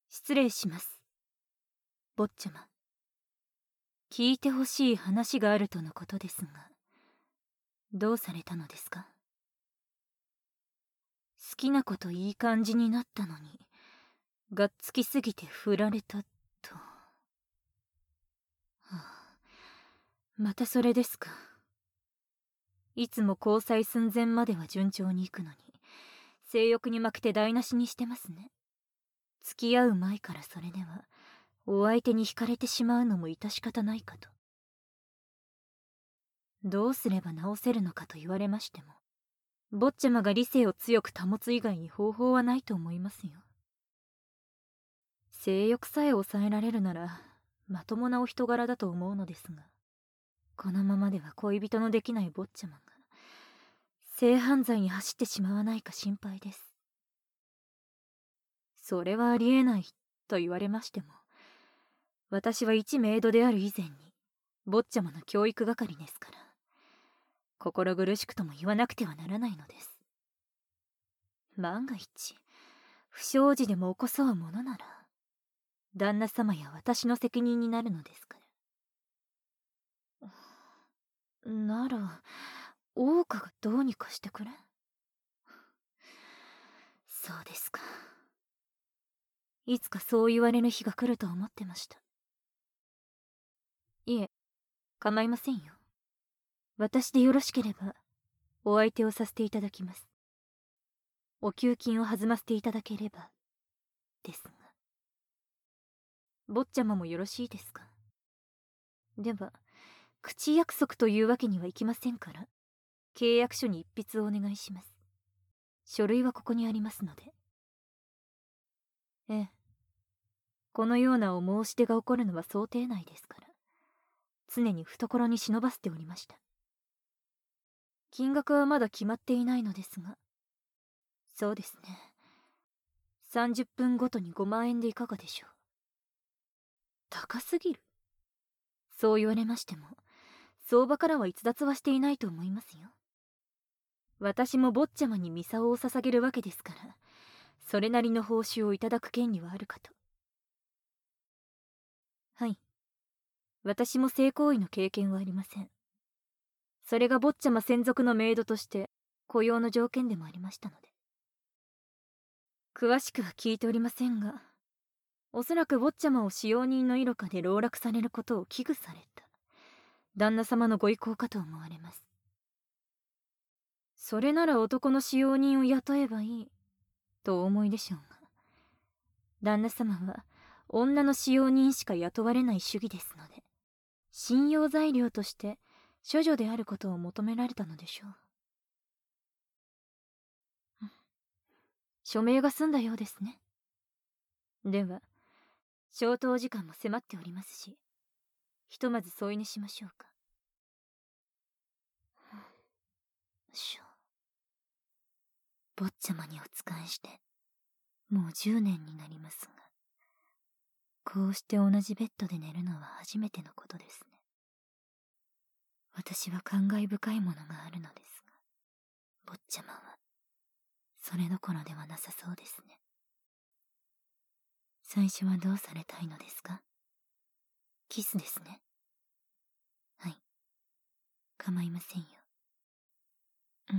失礼します。坊ちゃま。聞いてほしい話があるとのことですが、どうされたのですか？好きな子といい感じになったのに、がっつきすぎて振られたと。はあ、またそれですか。いつも交際寸前までは順調にいくのに、性欲に負けて台無しにしてますね。付き合う前からそれでは、お相手に惹かれてしまうのも致し方ないかと。どうすれば治せるのかと言われましても、坊ちゃまが理性を強く保つ以外に方法はないと思いますよ。性欲さえ抑えられるなら、まともなお人柄だと思うのですが、このままでは恋人のできない坊ちゃまが、性犯罪に走ってしまわないか心配です。それはありえない、と言われましても、私は一メイドである以前に、坊ちゃまの教育係ですから、心苦しくとも言わなくてはならないのです。万が一、不祥事でも起こそうものなら、旦那様や私の責任になるのですから。なら、大岡がどうにかしてくれ。そうですか。いつかそう言われる日が来ると思ってました。いえ、構いませんよ。私でよろしければ、お相手をさせていただきます。お給金を弾ませていただければ、ですが。坊ちゃまもよろしいですか？では、口約束というわけにはいきませんから、契約書に一筆をお願いします。書類はここにありますので。ええ。このようなお申し出が起こるのは想定内ですから、常に懐に忍ばせておりました。金額はまだ決まっていないのですが、そうですね。30分ごとに5万円でいかがでしょう。高すぎる。そう言われましても、相場からは逸脱はしていないと思いますよ。私も坊ちゃまにミサオを捧げるわけですから、それなりの報酬をいただく権利はあるかと。はい。私も性行為の経験はありません。それが坊ちゃま専属のメイドとして雇用の条件でもありましたので。詳しくは聞いておりませんが、おそらく坊ちゃまを使用人の色かで籠絡されることを危惧された旦那様のご意向かと思われます。それなら男の使用人を雇えばいいとお思いでしょうが、旦那様は女の使用人しか雇われない主義ですので、信用材料として処女であることを求められたのでしょう。署名が済んだようですね。では、消灯時間も迫っておりますし、ひとまず添い寝しましょうか。坊ちゃまにお仕えして、もう10年になりますが、こうして同じベッドで寝るのは初めてのことですね。私は感慨深いものがあるのですが、坊ちゃまは、それどころではなさそうですね。最初はどうされたいのですか？キスですね。はい。構いませんよ。うん。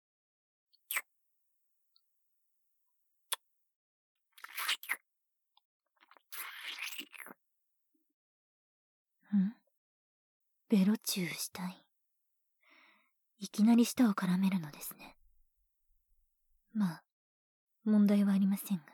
ベロチューしたい。いきなり舌を絡めるのですね。まあ、問題はありませんが。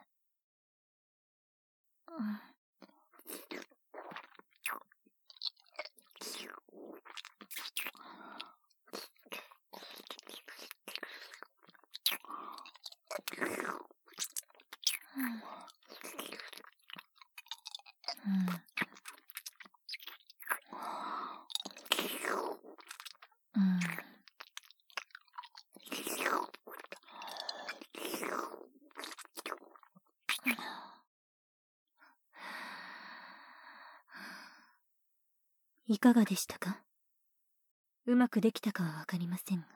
いかがでしたか？うまくできたかはわかりませんが。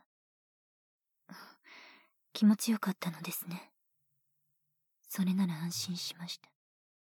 気持ちよかったのですね。それなら安心しました。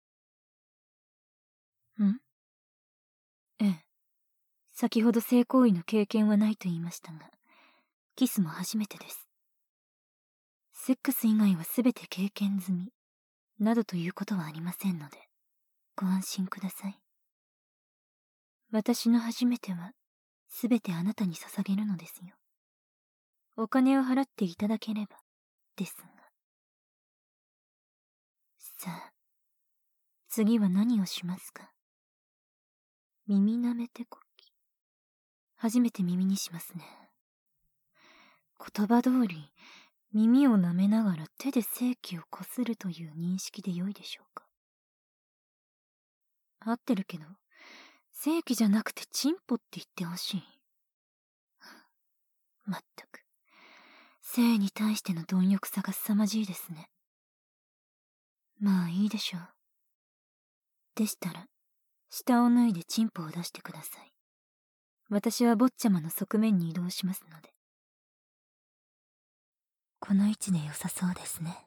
ん？ええ。先ほど性行為の経験はないと言いましたが、キスも初めてです。セックス以外はすべて経験済み、などということはありませんので、ご安心ください。私の初めては、すべてあなたに捧げるのですよ。お金を払っていただければ、ですが。さあ、次は何をしますか？耳舐めてこき。初めて耳にしますね。言葉通り、耳を舐めながら手で性器をこするという認識でよいでしょうか？合ってるけど、性器じゃなくてチンポって言ってほしい。まったく、性に対しての貪欲さが凄まじいですね。まあいいでしょう。でしたら、下を脱いでチンポを出してください。私は坊ちゃまの側面に移動しますので。この位置で良さそうですね。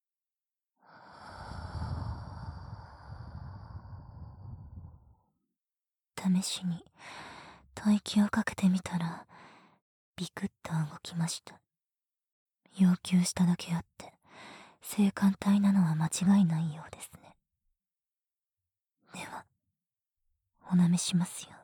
試しに吐息をかけてみたらビクッと動きました。要求しただけあって性感帯なのは間違いないようですね。ではお舐めしますよ。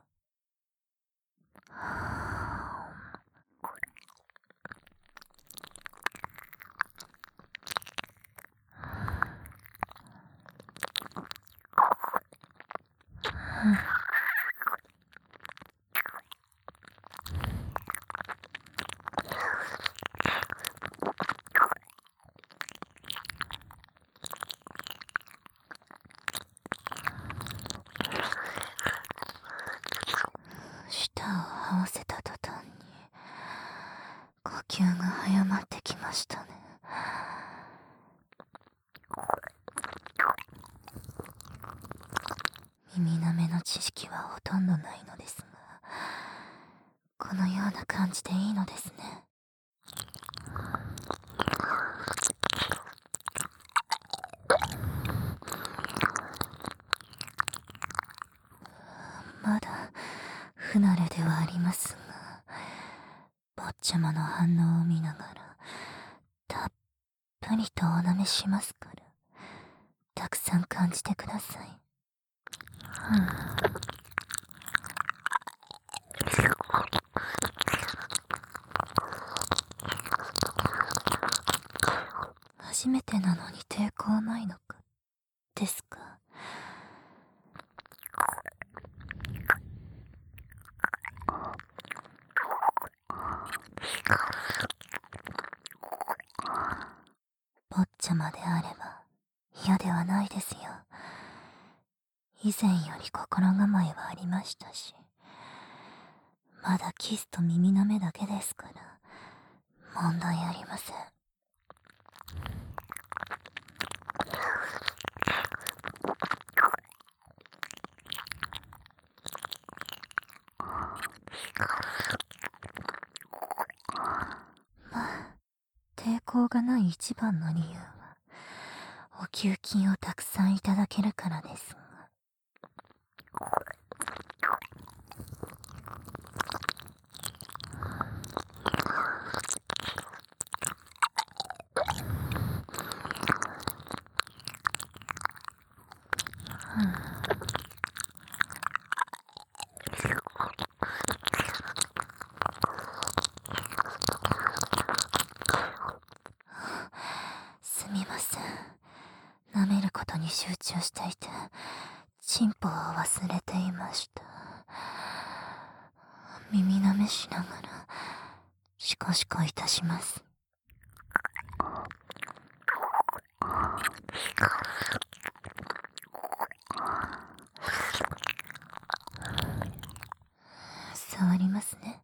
舌を合わせた途端に呼吸が早まってきましたね。耳舐めの知識はほとんどないのですが、このような感じでいいのですね。まだ不慣れではありますが、坊ちゃまの反応を見ながらたっぷりとお舐めしますから、たくさん感じてください。初めてなのに抵抗ないのかですか？坊ちゃまであれば嫌ではないですよ。以前より心構えはありましたし、まだキスと耳舐めだけですから問題ありません。まあ、抵抗がない一番の理由はお給金をたくさんいただけるからですが。すみません。舐めることに集中していて、チンポを忘れていました。耳舐めしながら、シコシコいたします。触りますね。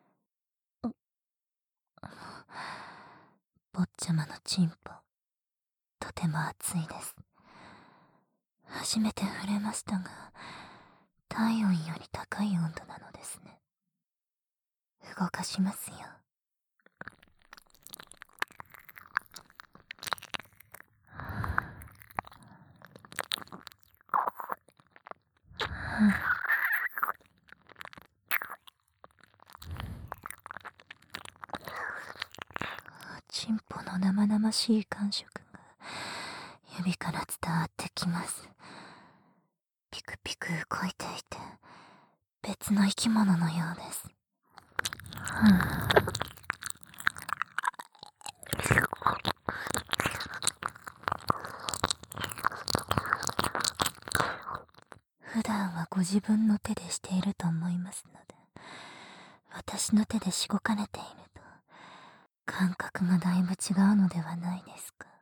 坊ちゃまのチンポ、とても熱いです。初めて触れましたが、体温より高い温度なのですね。動かしますよ。 チンポの生々しい感触が指から伝わってきます。ピクピク動いていて別の生き物のようです。普段はご自分の手でしていると思いますので、私の手でしごかれていると感覚がだいぶ違うのではないですか。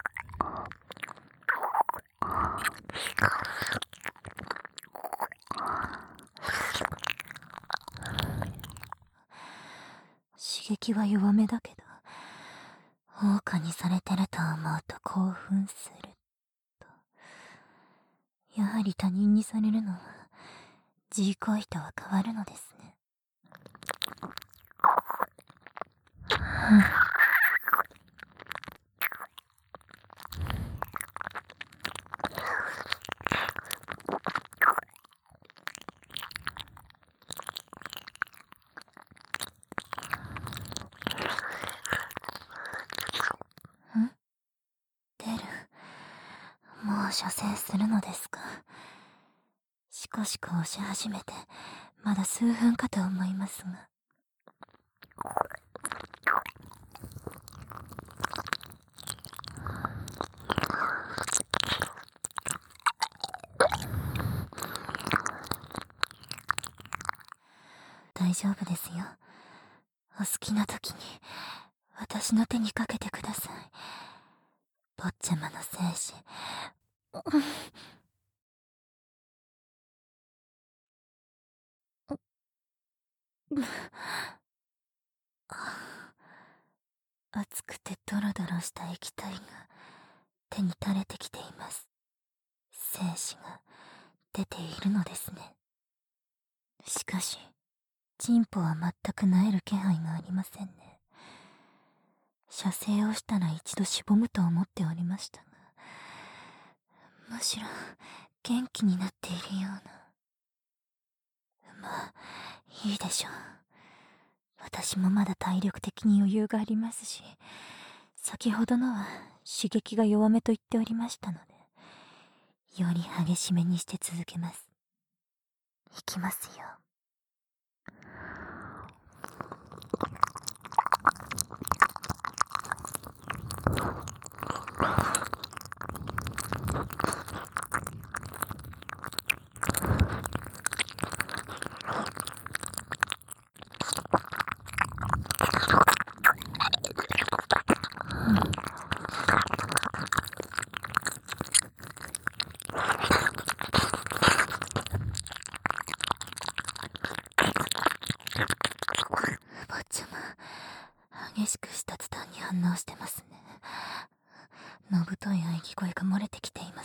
刺激は弱めだけど、謳歌にされてると思うと興奮すると。やはり他人にされるのは自慰行為とは変わるのですね。出る。もう射精するのですか。しこしこ押し始めてまだ数分かと思いますが。大丈夫ですよ。お好きな時に私の手にかけてください。坊ちゃまの精子。熱くてドロドロした液体が手に垂れてきています。精子が出ているのですね。しかしチンポは全く萎える気配がありませんね。射精をしたら一度しぼむと思っておりましたが、むしろ元気になっているような。まあいいでしょう。私もまだ体力的に余裕がありますし、先ほどのは刺激が弱めと言っておりましたので、より激しめにして続けます。いきますよ。坊ちゃま、激しくした途端に反応してますね。のぶとい喘ぎ声が漏れてきています。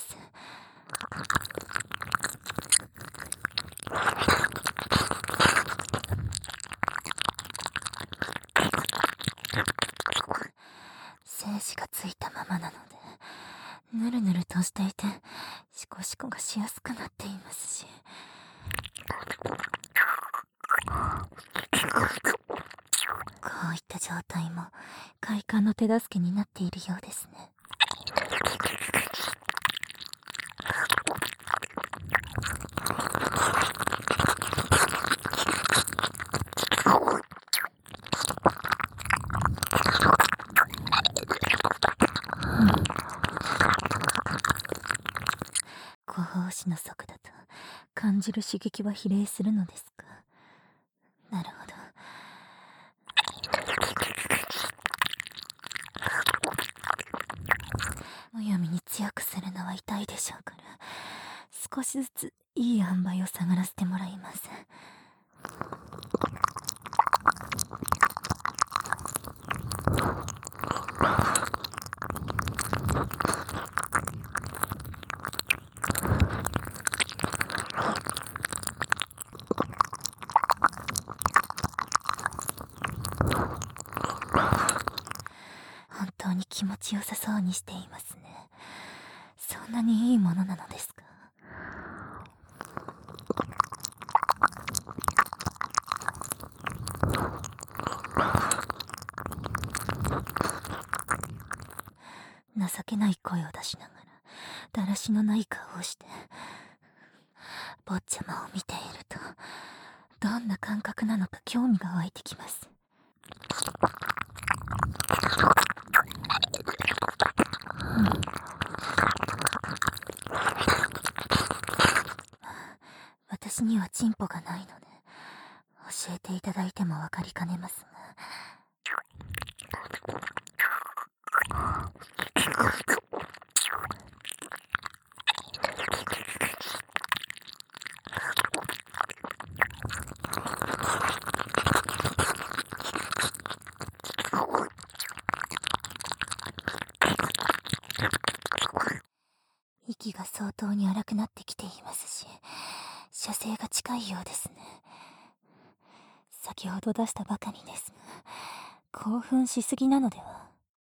精子がついたままなので、ぬるぬるとしていてシコシコがしやすくなっていますし、こういった状態も快感の手助けになっているようですね。後方子の速度と感じる刺激は比例するのですか。なるほど。むやみに強くするのは痛いでしょうから、少しずついい塩梅を探らせてもらいます。本当に気持ちよさそうにしていますね。そんなにいいものなのですか。 だらしのない顔をして坊ちゃまを見ていると、どんな感覚なのか興味が湧いてきます。私にはチンポがないので、教えていただいてもわかりかねますが。息が相当に荒くなってきていますし、射精が近いようですね。先ほど出したばかりですが、興奮しすぎなのでは。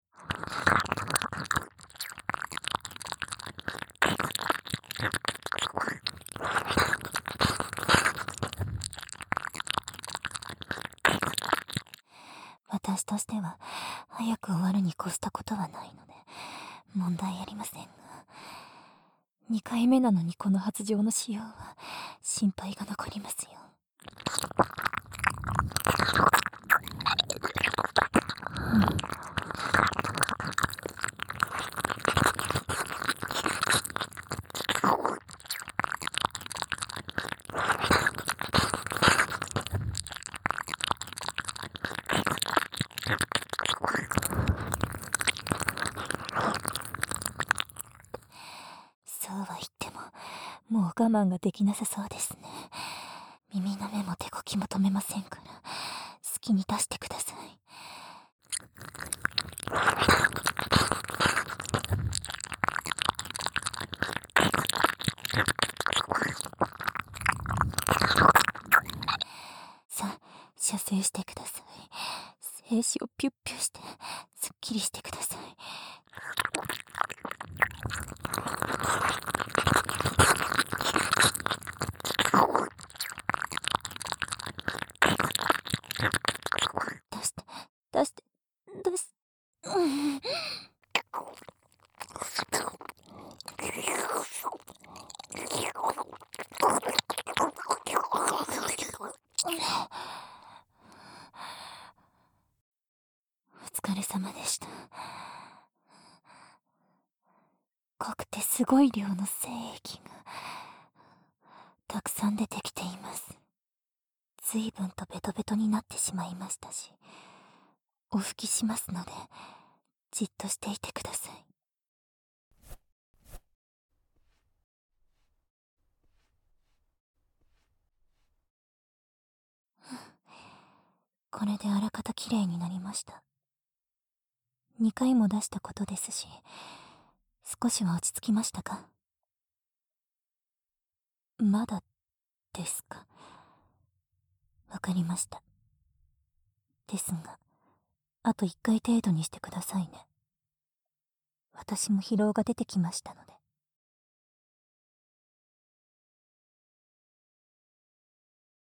私としては早く終わるに越したことはないので問題ありませんが、2回目なのにこの発情の使用は心配が残りますよ。そうは言っても、もう我慢ができなさそうですね。耳の目も手こきも止めませんから、好きに出してください。さあ、射精してください。精子をピュッピュして、すっきりしてください。出して、出して、出し、お疲れ様でした。濃くてすごい量の精液がたくさん出てきています。随分とベトベトになってしまいましたし、お拭きしますのでじっとしていてください。これであらかたきれいになりました。2回も出したことですし、少しは落ち着きましたか？まだですか。わかりました。ですが、あと1回程度にしてくださいね。私も疲労が出てきましたので。